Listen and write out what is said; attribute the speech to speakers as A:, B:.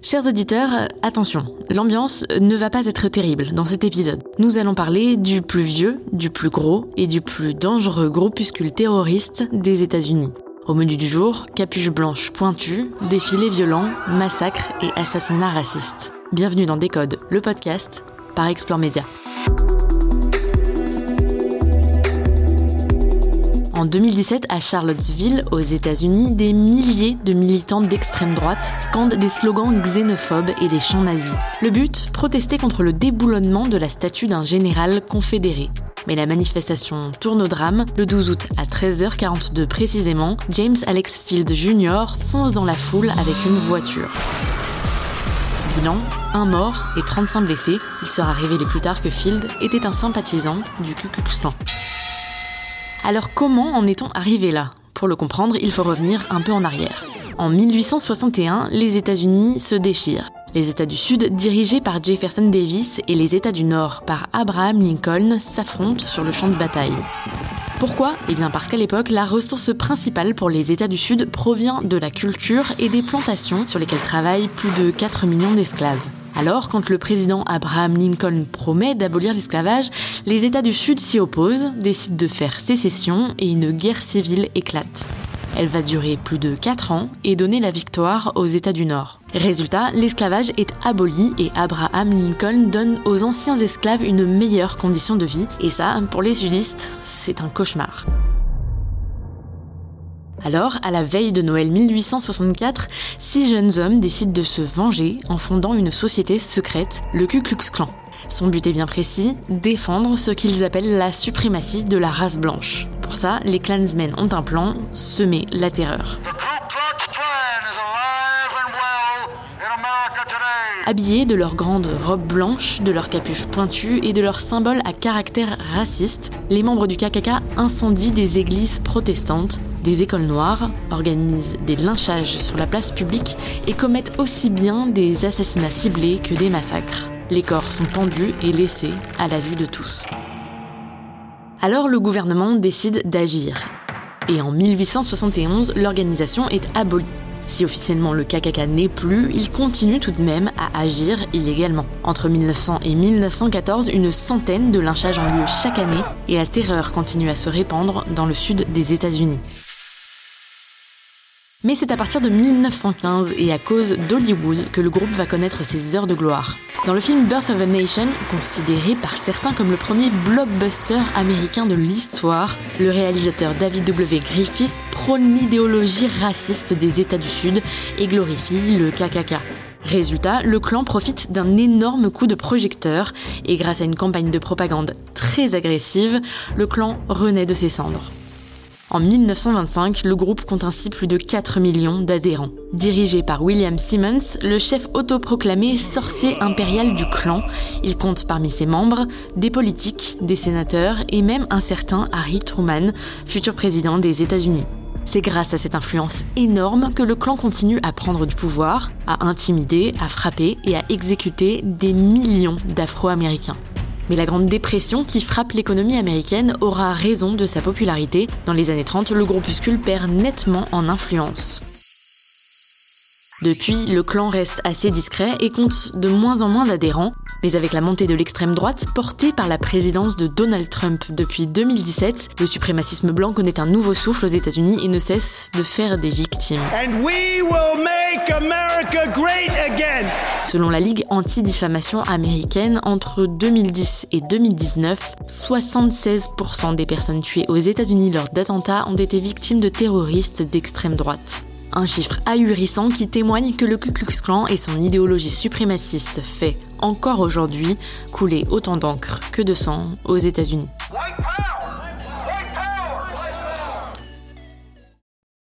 A: Chers auditeurs, attention, l'ambiance ne va pas être terrible dans cet épisode. Nous allons parler du plus vieux, du plus gros et du plus dangereux groupuscule terroriste des États-Unis. Au menu du jour, capuche blanche pointue, défilés violents, massacres et assassinats racistes. Bienvenue dans Décode, le podcast par Explore Média. En 2017, à Charlottesville, aux États-Unis, des milliers de militants d'extrême droite scandent des slogans xénophobes et des chants nazis. Le but, protester contre le déboulonnement de la statue d'un général confédéré. Mais la manifestation tourne au drame. Le 12 août à 13h42 précisément, James Alex Field Jr. fonce dans la foule avec une voiture. Bilan, 1 mort et 35 blessés. Il sera révélé plus tard que Field était un sympathisant du Ku Klux Klan. Alors comment en est-on arrivé là ? Pour le comprendre, il faut revenir un peu en arrière. En 1861, les États-Unis se déchirent. Les États du Sud, dirigés par Jefferson Davis, et les États du Nord, par Abraham Lincoln, s'affrontent sur le champ de bataille. Pourquoi ? Eh bien parce qu'à l'époque, la ressource principale pour les États du Sud provient de la culture et des plantations sur lesquelles travaillent plus de 4 millions d'esclaves. Alors, quand le président Abraham Lincoln promet d'abolir l'esclavage, les États du Sud s'y opposent, décident de faire sécession et une guerre civile éclate. Elle va durer plus de 4 ans et donner la victoire aux États du Nord. Résultat, l'esclavage est aboli et Abraham Lincoln donne aux anciens esclaves une meilleure condition de vie. Et ça, pour les sudistes, c'est un cauchemar. Alors, à la veille de Noël 1864, 6 jeunes hommes décident de se venger en fondant une société secrète, le Ku Klux Klan. Son but est bien précis, défendre ce qu'ils appellent la suprématie de la race blanche. Pour ça, les Klansmen ont un plan, semer la terreur. Habillés de leurs grandes robes blanches, de leurs capuches pointues et de leurs symboles à caractère raciste, les membres du KKK incendient des églises protestantes, des écoles noires, organisent des lynchages sur la place publique et commettent aussi bien des assassinats ciblés que des massacres. Les corps sont pendus et laissés à la vue de tous. Alors le gouvernement décide d'agir. Et en 1871, l'organisation est abolie. Si officiellement le KKK n'est plus, il continue tout de même à agir illégalement. Entre 1900 et 1914, une centaine de lynchages ont lieu chaque année et la terreur continue à se répandre dans le sud des États-Unis. Mais c'est à partir de 1915 et à cause d'Hollywood que le groupe va connaître ses heures de gloire. Dans le film Birth of a Nation, considéré par certains comme le premier blockbuster américain de l'histoire, le réalisateur David W. Griffith prône l'idéologie raciste des États du Sud et glorifie le KKK. Résultat, le clan profite d'un énorme coup de projecteur et grâce à une campagne de propagande très agressive, le clan renaît de ses cendres. En 1925, le groupe compte ainsi plus de 4 millions d'adhérents. Dirigé par William Simmons, le chef autoproclamé sorcier impérial du clan, il compte parmi ses membres des politiques, des sénateurs et même un certain Harry Truman, futur président des États-Unis. C'est grâce à cette influence énorme que le clan continue à prendre du pouvoir, à intimider, à frapper et à exécuter des millions d'Afro-Américains. Mais la Grande Dépression qui frappe l'économie américaine aura raison de sa popularité. Dans les années 30, le groupuscule perd nettement en influence. Depuis, le clan reste assez discret et compte de moins en moins d'adhérents. Mais avec la montée de l'extrême droite, portée par la présidence de Donald Trump depuis 2017, le suprémacisme blanc connaît un nouveau souffle aux États-Unis et ne cesse de faire des victimes. And we will make America great again. Selon la Ligue anti-diffamation américaine, entre 2010 et 2019, 76% des personnes tuées aux États-Unis lors d'attentats ont été victimes de terroristes d'extrême droite. Un chiffre ahurissant qui témoigne que le Ku Klux Klan et son idéologie suprémaciste fait, encore aujourd'hui, couler autant d'encre que de sang aux États-Unis. White